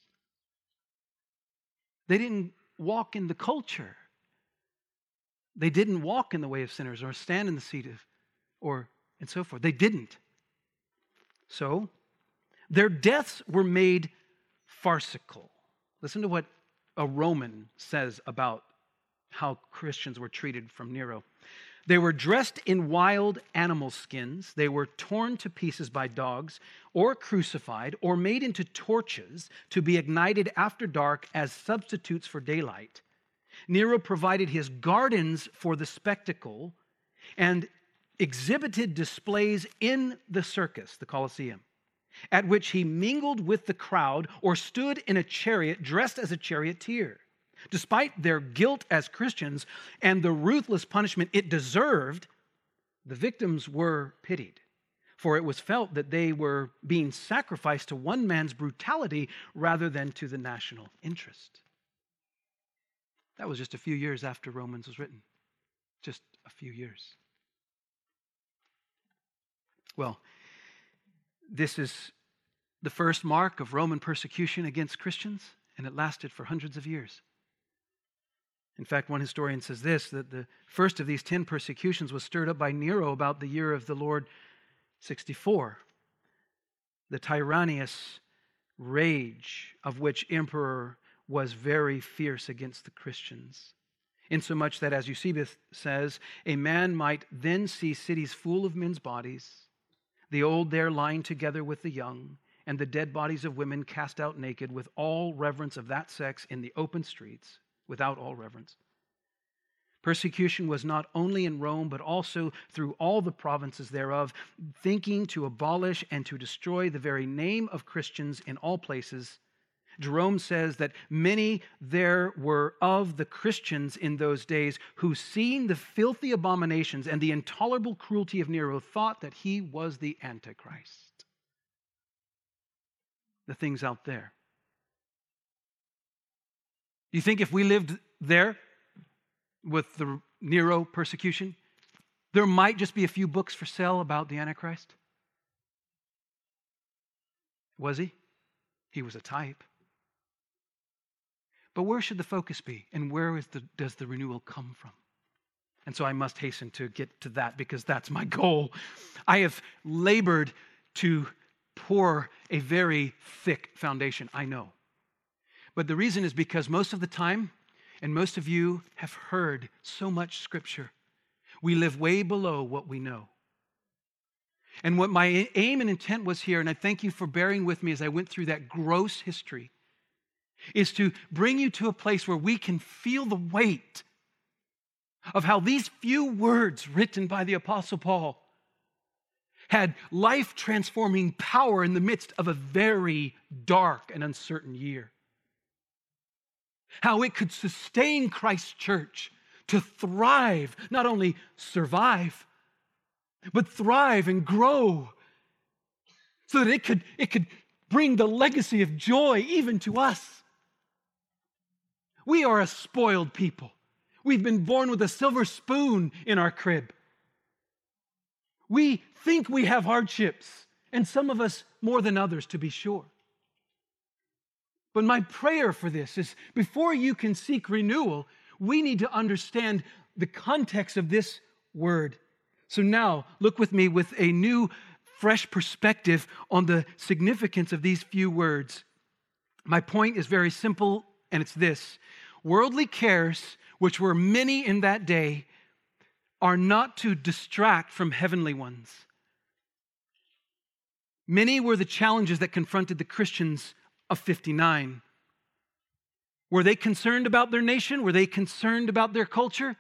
They didn't walk in the culture. They didn't walk in the way of sinners or stand in the seat of, or and so forth. They didn't. So, their deaths were made farcical. Listen to what a Roman says about how Christians were treated from Nero. They were dressed in wild animal skins. They were torn to pieces by dogs, or crucified, or made into torches to be ignited after dark as substitutes for daylight. Nero provided his gardens for the spectacle and exhibited displays in the circus, the Colosseum, at which he mingled with the crowd or stood in a chariot dressed as a charioteer. Despite their guilt as Christians and the ruthless punishment it deserved, the victims were pitied, for it was felt that they were being sacrificed to one man's brutality rather than to the national interest. That was just a few years after Romans was written. Just a few years. Well, this is the first mark of Roman persecution against Christians, and it lasted for hundreds of years. In fact, one historian says this, that the first of these ten persecutions was stirred up by Nero about the year of the Lord sixty-four. The tyrannous rage of which emperor was very fierce against the Christians, insomuch that, as Eusebius says, a man might then see cities full of men's bodies, the old there lying together with the young, and the dead bodies of women cast out naked with all reverence of that sex in the open streets, without all reverence. Persecution was not only in Rome, but also through all the provinces thereof, thinking to abolish and to destroy the very name of Christians in all places. Jerome says that many there were of the Christians in those days who, seeing the filthy abominations and the intolerable cruelty of Nero, thought that he was the Antichrist. The things out there. You think if we lived there with the Nero persecution, there might just be a few books for sale about the Antichrist? Was he? He was a type. But where should the focus be? And where is the, does the renewal come from? And so I must hasten to get to that because that's my goal. I have labored to pour a very thick foundation, I know. But the reason is because most of the time, and most of you have heard so much Scripture, we live way below what we know. And what my aim and intent was here, and I thank you for bearing with me as I went through that gross history, is to bring you to a place where we can feel the weight of how these few words written by the Apostle Paul had life-transforming power in the midst of a very dark and uncertain year. How it could sustain Christ's church to thrive, not only survive, but thrive and grow so that it could, it could bring the legacy of joy even to us. We are a spoiled people. We've been born with a silver spoon in our crib. We think we have hardships, and some of us more than others, to be sure. But my prayer for this is, before you can seek renewal, we need to understand the context of this word. So now, look with me with a new, fresh perspective on the significance of these few words. My point is very simple, and it's this. Worldly cares, which were many in that day, are not to distract from heavenly ones. Many were the challenges that confronted the Christians of fifty-nine. Were they concerned about their nation? Were they concerned about their culture?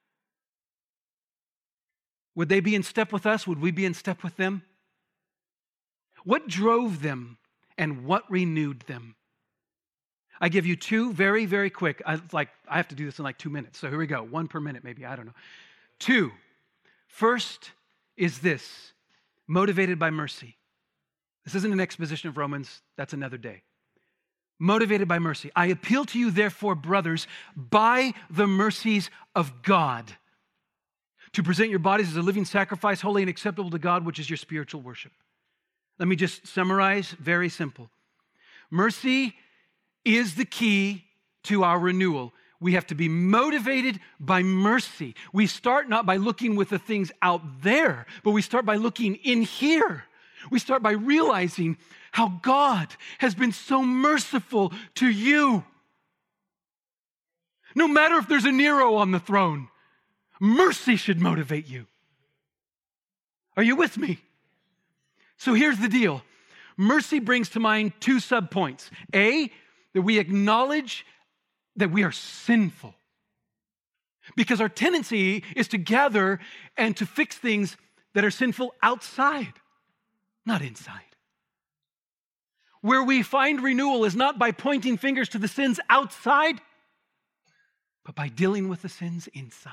Would they be in step with us? Would we be in step with them? What drove them and what renewed them? I give you two very, very quick. I like I have to do this in like two minutes. So here we go. One per minute, maybe. I don't know. Two. First is this: motivated by mercy. This isn't an exposition of Romans. That's another day. Motivated by mercy. I appeal to you, therefore, brothers, by the mercies of God, to present your bodies as a living sacrifice, holy and acceptable to God, which is your spiritual worship. Let me just summarize. Very simple. Mercy is the key to our renewal. We have to be motivated by mercy. We start not by looking with the things out there, but we start by looking in here. We start by realizing how God has been so merciful to you. No matter if there's a Nero on the throne, Mercy should motivate you. Are you with me? So here's the deal. Mercy brings to mind two subpoints. A, that we acknowledge that we are sinful. Because our tendency is to gather and to fix things that are sinful outside, not inside. Where we find renewal is not by pointing fingers to the sins outside, but by dealing with the sins inside.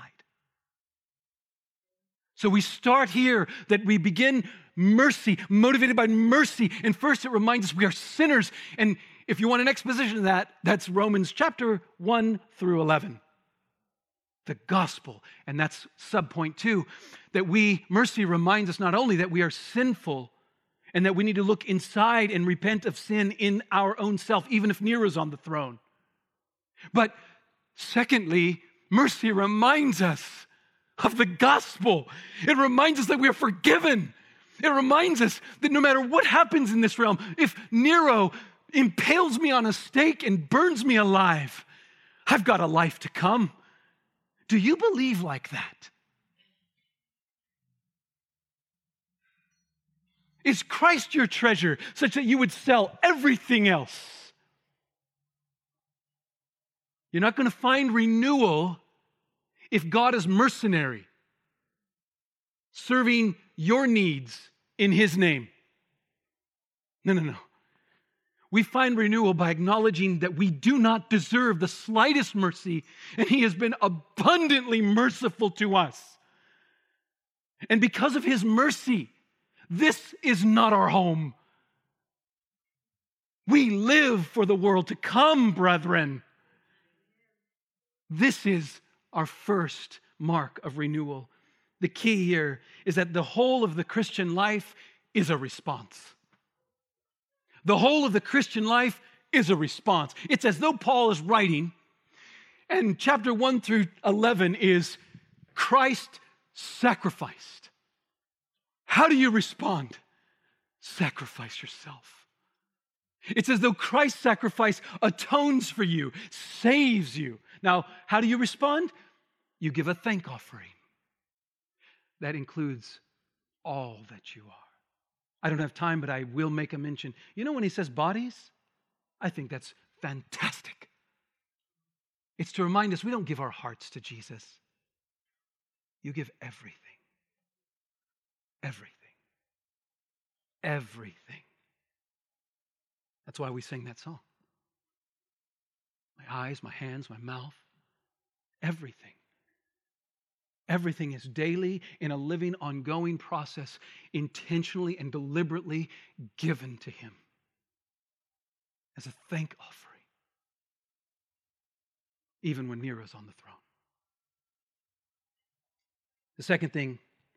So we start here that we begin mercy, motivated by mercy. And first it reminds us we are sinners. And if you want an exposition of that, that's Romans chapter one through eleven. The gospel. And that's subpoint two, that we, mercy reminds us not only that we are sinful and that we need to look inside and repent of sin in our own self, even if Nero's on the throne. But secondly, mercy reminds us of the gospel. It reminds us that we are forgiven. It reminds us that no matter what happens in this realm, if Nero impales me on a stake and burns me alive, I've got a life to come. Do you believe like that? Is Christ your treasure such that you would sell everything else? You're not going to find renewal if God is mercenary, serving your needs in His name. No, no, no. We find renewal by acknowledging that we do not deserve the slightest mercy, and He has been abundantly merciful to us. And because of His mercy, this is not our home. We live for the world to come, brethren. This is our first mark of renewal. The key here is that the whole of the Christian life is a response. The whole of the Christian life is a response. It's as though Paul is writing, and chapter one through eleven is Christ sacrificed. How do you respond? Sacrifice yourself. It's as though Christ's sacrifice atones for you, saves you. Now, how do you respond? You give a thank offering. That includes all that you are. I don't have time, but I will make a mention. You know when he says bodies? I think that's fantastic. It's to remind us we don't give our hearts to Jesus. You give everything. Everything. Everything. That's why we sing that song. My eyes, my hands, my mouth, everything. Everything is daily in a living, ongoing process, intentionally and deliberately given to Him as a thank offering, even when Nero's on the throne. The second thing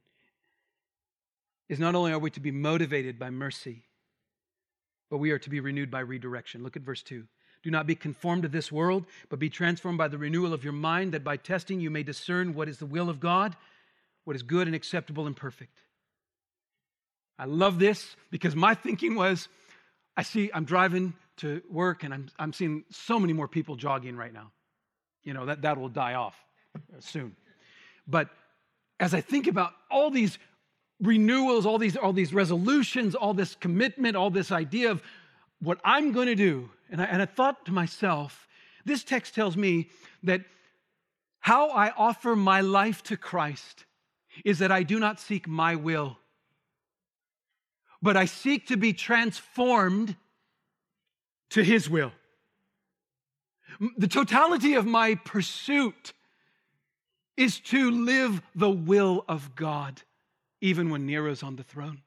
is not only are we to be motivated by mercy, but we are to be renewed by redirection. Look at verse two. Do not be conformed to this world, but be transformed by the renewal of your mind, that by testing you may discern what is the will of God, what is good and acceptable and perfect. I love this because my thinking was, I see, I'm driving to work and I'm, I'm seeing so many more people jogging right now. You know, that, that will die off soon. But as I think about all these renewals, all these, all these resolutions, all this commitment, all this idea of what I'm going to do, and I, and I thought to myself, this text tells me that how I offer my life to Christ is that I do not seek my will, but I seek to be transformed to His will. The totality of my pursuit is to live the will of God, even when Nero's on the throne.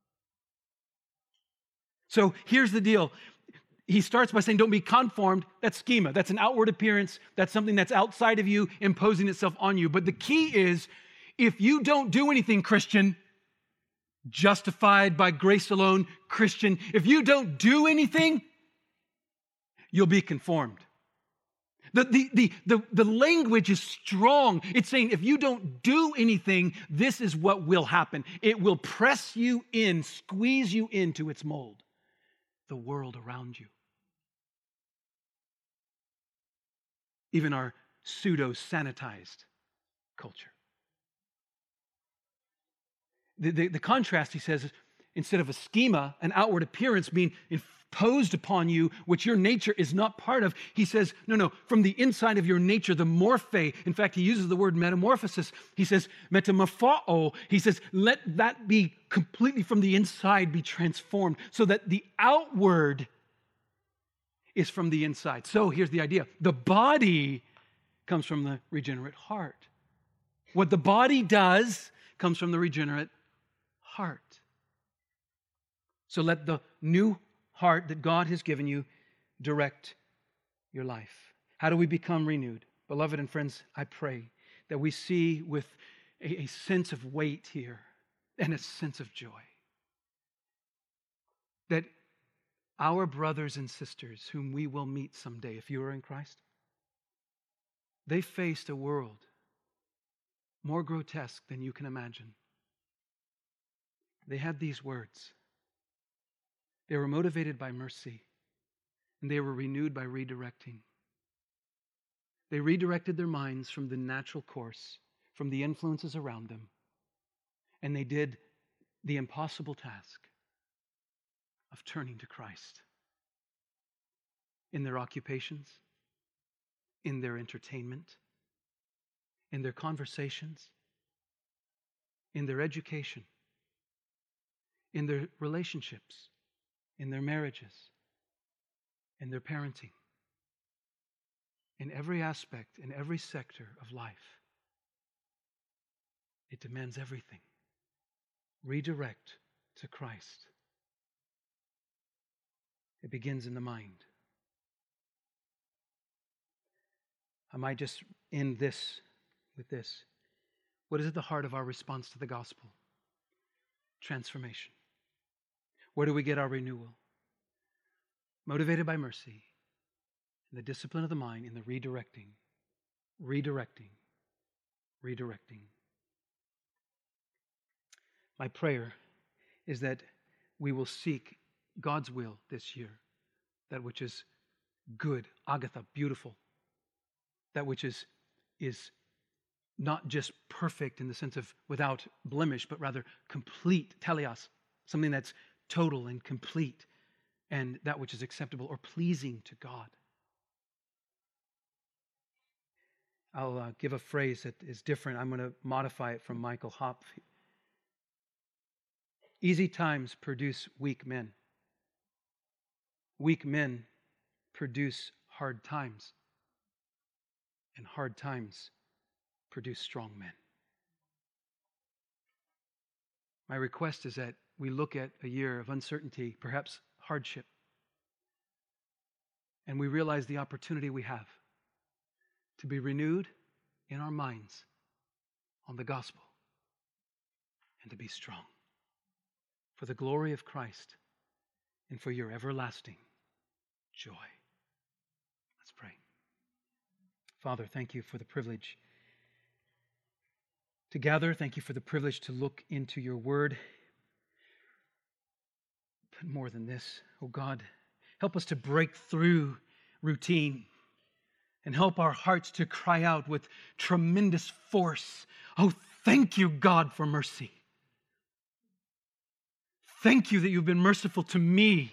So here's the deal. He starts by saying, don't be conformed. That's schema. That's an outward appearance. That's something that's outside of you, imposing itself on you. But the key is, if you don't do anything, Christian, justified by grace alone, Christian, if you don't do anything, you'll be conformed. The, the, the, the, the language is strong. It's saying if you don't do anything, this is what will happen. It will press you in, squeeze you into its mold, the world around you. Even our pseudo-sanitized culture. The, the, the contrast, he says, instead of a schema, an outward appearance being imposed upon you, which your nature is not part of, he says, no, no, from the inside of your nature, the morphe. In fact, he uses the word metamorphosis. He says, metamorpho. He says, let that be completely from the inside be transformed so that the outward is from the inside. So here's the idea. The body comes from the regenerate heart. What the body does comes from the regenerate heart. So let the new heart that God has given you direct your life. How do we become renewed? Beloved and friends, I pray that we see with a, a sense of weight here and a sense of joy that our brothers and sisters whom we will meet someday, if you are in Christ, they faced a world more grotesque than you can imagine. They had these words. They were motivated by mercy, and they were renewed by redirecting. They redirected their minds from the natural course, from the influences around them, and they did the impossible task of turning to Christ in their occupations, in their entertainment, in their conversations, in their education, in their relationships, in their marriages, in their parenting, in every aspect, in every sector of life. It demands everything. Redirect to Christ. It begins in the mind. I might just end this with this. What is at the heart of our response to the gospel? Transformation. Where do we get our renewal? Motivated by mercy, in the discipline of the mind, in the redirecting, redirecting, redirecting. My prayer is that we will seek God's will this year, that which is good, agatha, beautiful, that which is, is not just perfect in the sense of without blemish, but rather complete, teleos, something that's total and complete, and that which is acceptable or pleasing to God. I'll uh, give a phrase that is different. I'm going to modify it from Michael Hopf. Easy times produce weak men. Weak men produce hard times. And hard times produce strong men. My request is that we look at a year of uncertainty, perhaps hardship, and we realize the opportunity we have to be renewed in our minds on the gospel and to be strong for the glory of Christ and for your everlasting joy. Let's pray. Father, thank you for the privilege to gather. Thank you for the privilege to look into your word. But more than this, oh God, help us to break through routine and help our hearts to cry out with tremendous force. Oh, thank you, God, for mercy. Thank you that you've been merciful to me.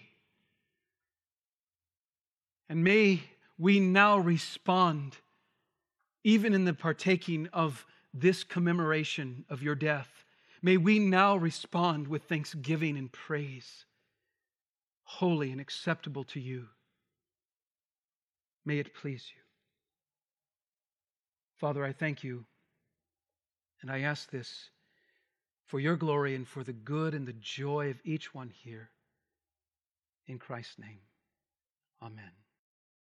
And may we now respond, even in the partaking of this commemoration of your death, may we now respond with thanksgiving and praise, holy and acceptable to you. May it please you. Father, I thank you, and I ask this for your glory and for the good and the joy of each one here. In Christ's name, amen.